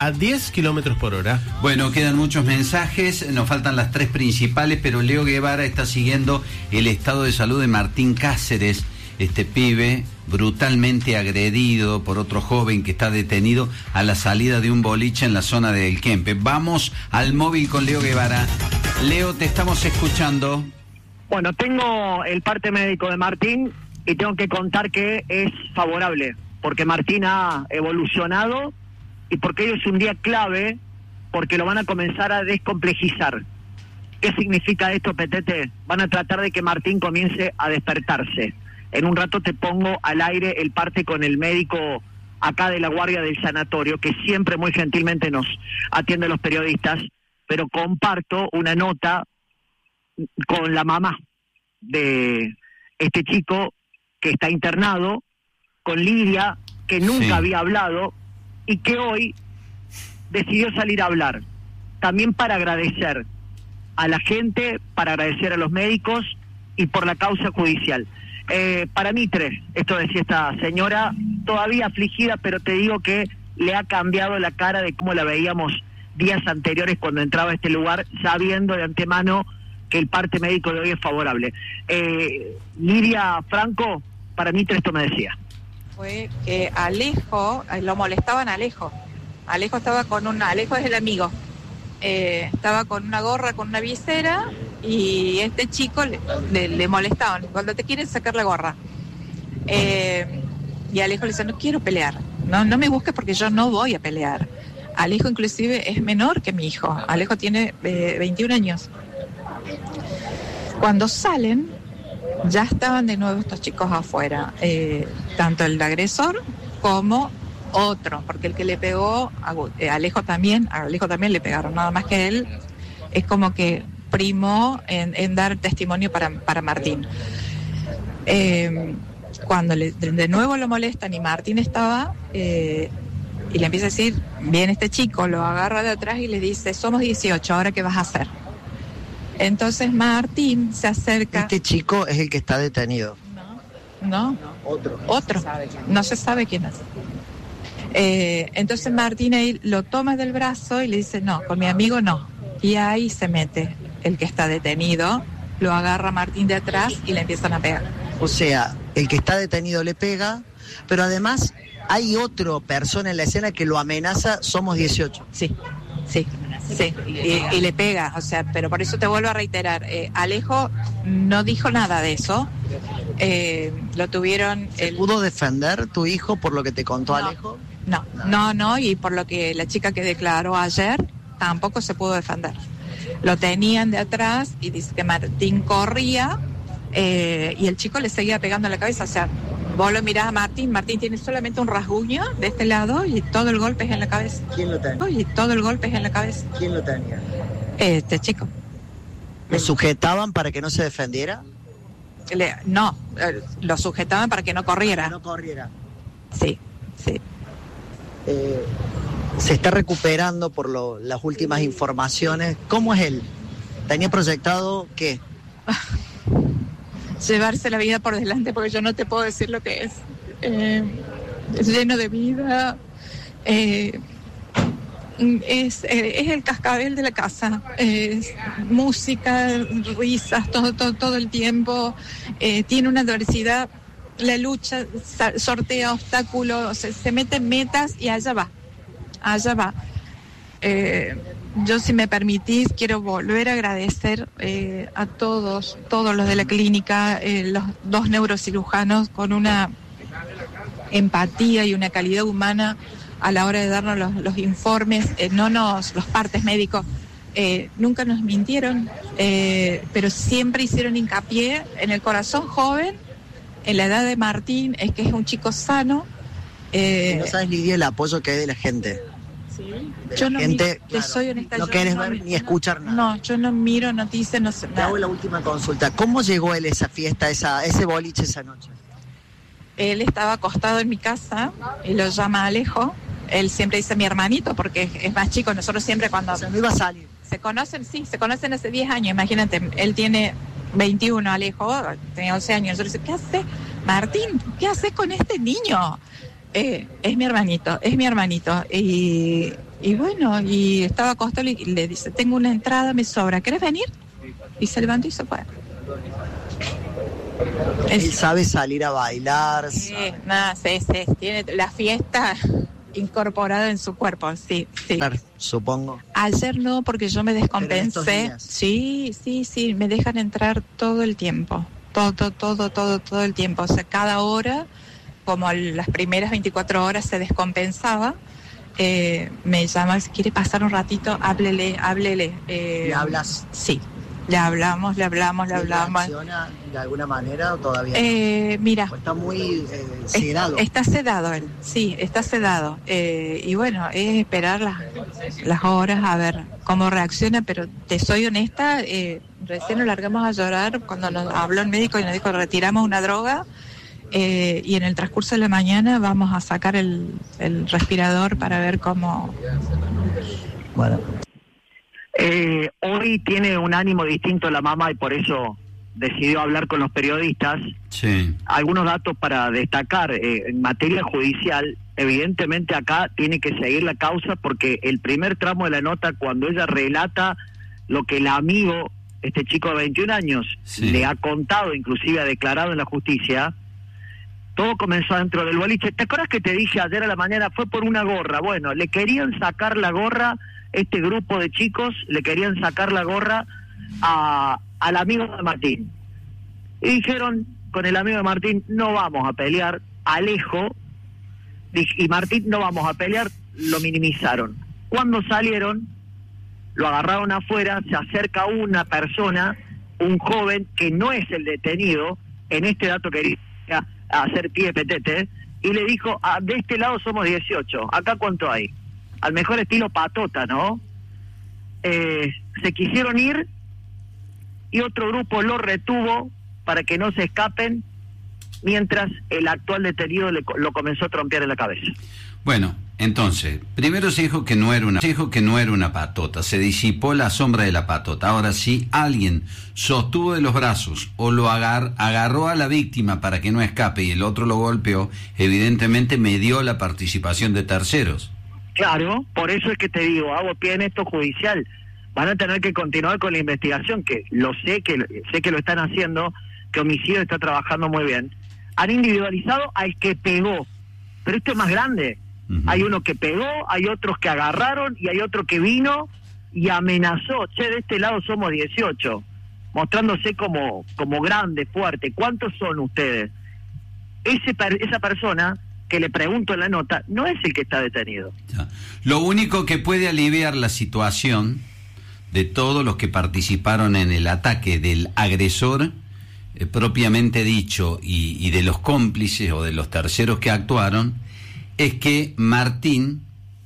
a 10 kilómetros por hora. Bueno, quedan muchos mensajes, nos faltan las tres principales, pero Leo Guevara está siguiendo el estado de salud de Martín Cáceres, este pibe brutalmente agredido por otro joven que está detenido a la salida de un boliche en la zona de El Kempe. Vamos al móvil con Leo Guevara. Leo, te estamos escuchando. Bueno, tengo el parte médico de Martín y tengo que contar que es favorable, porque Martín ha evolucionado y porque hoy es un día clave, porque lo van a comenzar a descomplejizar. ¿Qué significa esto, Petete? Van a tratar de que Martín comience a despertarse. En un rato te pongo al aire el parte con el médico acá de la guardia del sanatorio, que siempre muy gentilmente nos atiende a los periodistas, pero comparto una nota con la mamá de este chico que está internado, con Lidia, que nunca había hablado y que hoy decidió salir a hablar, también para agradecer a la gente, para agradecer a los médicos y por la causa judicial. Para Mitre, esto decía esta señora, todavía afligida, pero te digo que le ha cambiado la cara de cómo la veíamos días anteriores cuando entraba a este lugar, sabiendo de antemano que el parte médico de hoy es favorable. Lidia Franco, para Mitre esto me decía. Fue que Alejo, lo molestaban a Alejo. Alejo estaba con Alejo es el amigo. Estaba con una gorra, con una visera, y este chico le molestaban cuando te quieren sacar la gorra. Y Alejo le dice, no quiero pelear, no me busques porque yo no voy a pelear. Alejo inclusive es menor que mi hijo. Alejo tiene 21 años. Cuando salen, ya estaban de nuevo estos chicos afuera, tanto el agresor como otro, porque el que le pegó a Alejo también le pegaron, nada más que él es como que primó en dar testimonio para Martín. Cuando de nuevo lo molestan y Martín estaba, y le empieza a decir, viene este chico, lo agarra de atrás y le dice, somos 18, ¿ahora qué vas a hacer? Entonces Martín se acerca. Este chico es el que está detenido. No. Otro. No se sabe quién es. Entonces Martín ahí lo toma del brazo y le dice, no, con mi amigo no. Y ahí se mete el que está detenido, lo agarra Martín de atrás y le empiezan a pegar. O sea, el que está detenido le pega, pero además hay otra persona en la escena que lo amenaza, somos 18. Sí. Y le pega, o sea, pero por eso te vuelvo a reiterar, Alejo no dijo nada de eso. Lo tuvieron. ¿Pudo defender tu hijo por lo que te contó Alejo? No, y por lo que la chica que declaró ayer tampoco se pudo defender. Lo tenían de atrás y dice que Martín corría y el chico le seguía pegando en la cabeza. O sea, vos lo mirás a Martín tiene solamente un rasguño de este lado y todo el golpe es en la cabeza. ¿Quién lo tenía? Y todo el golpe es en la cabeza. ¿Quién lo tenía? Este chico. ¿Lo sujetaban para que no se defendiera? Lo sujetaban para que no corriera. Para que no corriera. Sí. Se está recuperando por las últimas informaciones. ¿Cómo es él? ¿Tenía proyectado qué? Llevarse la vida por delante, porque yo no te puedo decir lo que es. Es lleno de vida. Es el cascabel de la casa. Es música, risas, todo el tiempo. Tiene una adversidad. La lucha, sortea obstáculos, se mete en metas y allá va. Yo, si me permitís, quiero volver a agradecer a todos los de la clínica, los 2 neurocirujanos con una empatía y una calidad humana a la hora de darnos los informes, los partes médicos, nunca nos mintieron, pero siempre hicieron hincapié en el corazón joven, en la edad de Martín, es que es un chico sano. No sabes, Lidia, el apoyo que hay de la gente. Sí. Yo no gente, claro, soy honesta, no querés ver ni escuchar nada. No, yo no miro noticias, no sé nada. Te hago la última consulta. ¿Cómo llegó él a esa fiesta, ese boliche esa noche? Él estaba acostado en mi casa y lo llama Alejo. Él siempre dice mi hermanito porque es más chico. Nosotros siempre cuando... O sea, no iba a salir. Se conocen hace 10 años, imagínate. Él tiene 21, Alejo, tenía 11 años. Yo le digo, ¿qué haces? Martín, ¿qué haces con este niño? Es mi hermanito. Y Y bueno, y estaba acostado y le dice, tengo una entrada, me sobra, ¿querés venir? Y se levantó y se fue. Él sabe salir a bailar. Sí, tiene la fiesta incorporada en su cuerpo, sí. Supongo. Ayer no, porque yo me descompensé. Sí, Sí, me dejan entrar todo el tiempo. Todo el tiempo. O sea, cada hora, como las primeras 24 horas se descompensaba, me llama, si quiere pasar un ratito, háblele. ¿Le hablas? Sí, le hablamos. ¿Reacciona de alguna manera o todavía no? Mira. ¿O está muy sedado? Está sedado él, sí, está sedado. Y bueno, es esperar las horas a ver cómo reacciona, pero te soy honesta, recién nos largamos a llorar cuando nos habló el médico y nos dijo retiramos una droga. Y en el transcurso de la mañana vamos a sacar el respirador para ver cómo... Bueno. Hoy tiene un ánimo distinto la mamá y por eso decidió hablar con los periodistas. Sí. Algunos datos para destacar. En materia judicial, evidentemente acá tiene que seguir la causa porque el primer tramo de la nota, cuando ella relata lo que el amigo, este chico de 21 años, le ha contado, inclusive ha declarado en la justicia, todo comenzó dentro del boliche. ¿Te acuerdas que te dije ayer a la mañana? Fue por una gorra. Bueno, le querían sacar la gorra, este grupo de chicos, le querían sacar la gorra al amigo de Martín. Y dijeron, con el amigo de Martín, no vamos a pelear, Alejo, y Martín, no vamos a pelear, lo minimizaron. Cuando salieron, lo agarraron afuera, se acerca una persona, un joven que no es el detenido, en este dato quería hacer pie petete, y le dijo, de este lado somos 18, ¿acá cuánto hay? Al mejor estilo Patota, ¿no? Se quisieron ir y otro grupo lo retuvo para que no se escapen, mientras el actual detenido lo comenzó a trompear en la cabeza. Bueno, entonces, primero se dijo que no era una patota, se disipó la sombra de la patota. Ahora, si alguien sostuvo de los brazos o lo agarró a la víctima para que no escape y el otro lo golpeó, evidentemente medió la participación de terceros. Claro, por eso es que te digo, hago pie en esto judicial. Van a tener que continuar con la investigación, que sé que lo están haciendo, que homicidio está trabajando muy bien. Han individualizado al que pegó, pero esto es más grande. Uh-huh. Hay uno que pegó, hay otros que agarraron y hay otro que vino y amenazó. Che, de este lado somos 18, mostrándose como grande, fuerte. ¿Cuántos son ustedes? Esa persona que le pregunto en la nota no es el que está detenido. Ya. Lo único que puede aliviar la situación de todos los que participaron en el ataque del agresor propiamente dicho y de los cómplices o de los terceros que actuaron es que Martín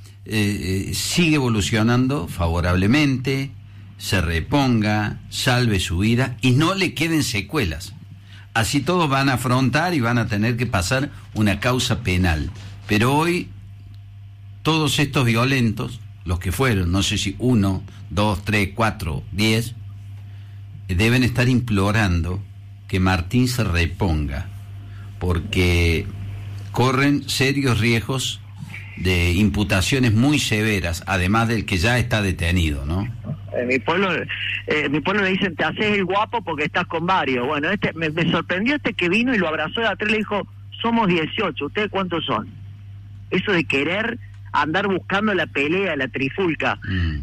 sigue evolucionando favorablemente, se reponga, salve su vida y no le queden secuelas. Así todos van a afrontar y van a tener que pasar una causa penal. Pero hoy todos estos violentos, los que fueron, no sé si 1, 2, 3, 4, 10, deben estar implorando que Martín se reponga, porque corren serios riesgos de imputaciones muy severas, además del que ya está detenido, ¿no? En mi pueblo le dicen, te haces el guapo porque estás con varios. Bueno, me sorprendió que vino y lo abrazó de atrás y le dijo, somos 18, ¿ustedes cuántos son? Eso de querer andar buscando la pelea, la trifulca.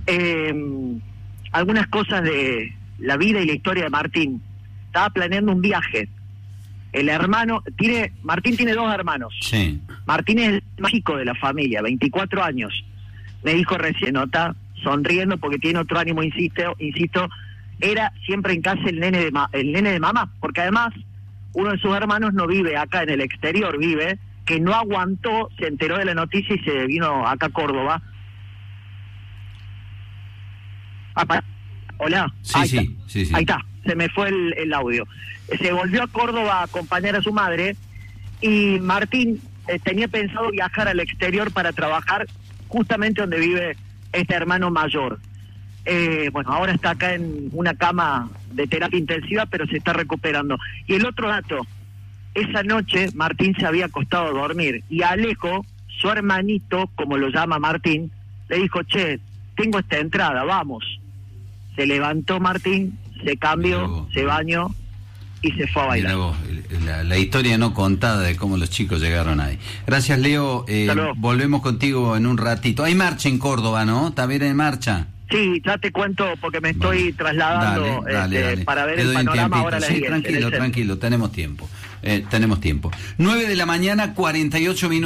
Algunas cosas de la vida y la historia de Martín. Estaba planeando un viaje. Martín tiene 2 hermanos. Sí. Martín es el más chico de la familia, 24 años. Me dijo recién, nota, sonriendo porque tiene otro ánimo, insisto, era siempre en casa el nene de mamá, porque además uno de sus hermanos no vive acá en el exterior, que no aguantó, se enteró de la noticia y se vino acá a Córdoba. Hola. Sí. Ahí está, se me fue el audio. Se volvió a Córdoba a acompañar a su madre y Martín tenía pensado viajar al exterior para trabajar justamente donde vive este hermano mayor. Bueno, ahora está acá en una cama de terapia intensiva, pero se está recuperando. Y el otro dato, esa noche Martín se había acostado a dormir y Alejo, su hermanito, como lo llama Martín, le dijo, che, tengo esta entrada, vamos. Se levantó Martín, se cambió, se bañó y se fue a bailar. Mirá vos, la historia no contada de cómo los chicos llegaron ahí. Gracias, Leo. Volvemos contigo en un ratito. Hay marcha en Córdoba, ¿no? ¿Está bien en marcha? Sí, ya te cuento porque me estoy trasladando dale. para ver el panorama ahora a las 10. Tranquilo, tenemos tiempo. 9 de la mañana, 48 minutos.